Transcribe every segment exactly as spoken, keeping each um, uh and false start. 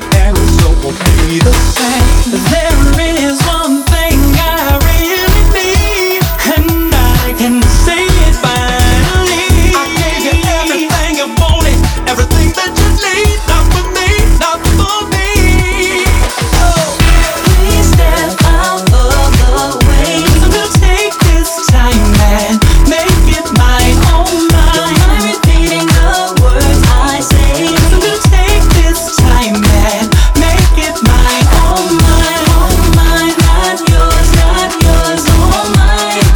and so will be the same. There is one thing I really need, and I can say it finally. I gave you everything you wanted, everything that you need, not for me, not for me. Oh, Please step out of the way. 'cause I'm gonna take this time and make it my own Don't mind. mind repeating the words I say. 'Cause I'm gonna take this time and make it my own mind. All mine, not yours, not yours, all mine.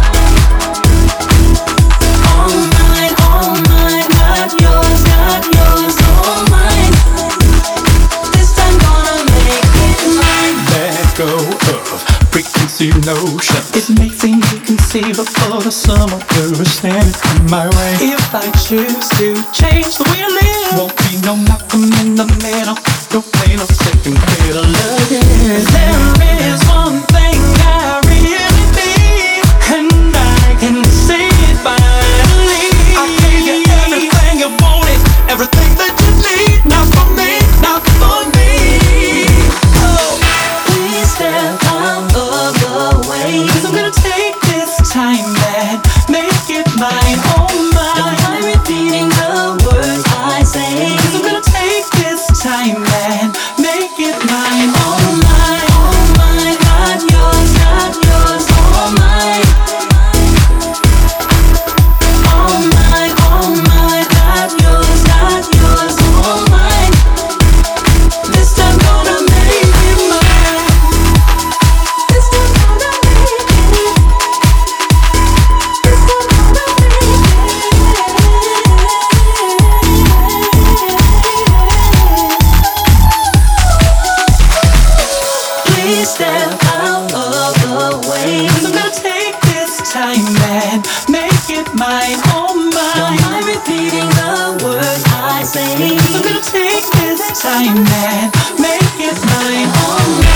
All mine, all mine, not yours, not yours, all mine. This time gonna make it mine. Let go of preconceived notion. It may seem inconceivable to some others standing in my way. If I choose to change the way I live, won't be no Malcolm in the middle, no play no second fiddle again. There is one thing I really need, and I can say it finally. I gave you everything you wanted, everything that you need, not for me, not for me. Oh. Please step out of the way. 'Cause I'm gonna take this time and make it my own Don't mind. mind repeating the words I say. 'Cause I'm gonna take this time and make it my own mind. All mine, not yours, not yours, all mine. All mine, all mine, not yours, not yours, all mine. This time gonna make it mine. This time gonna make it. This time gonna Please step out of the way. 'Cause I'm gonna take this time and make it my own Don't mind. mind repeating the words I say. 'Cause I'm gonna take this time and make it my own mind.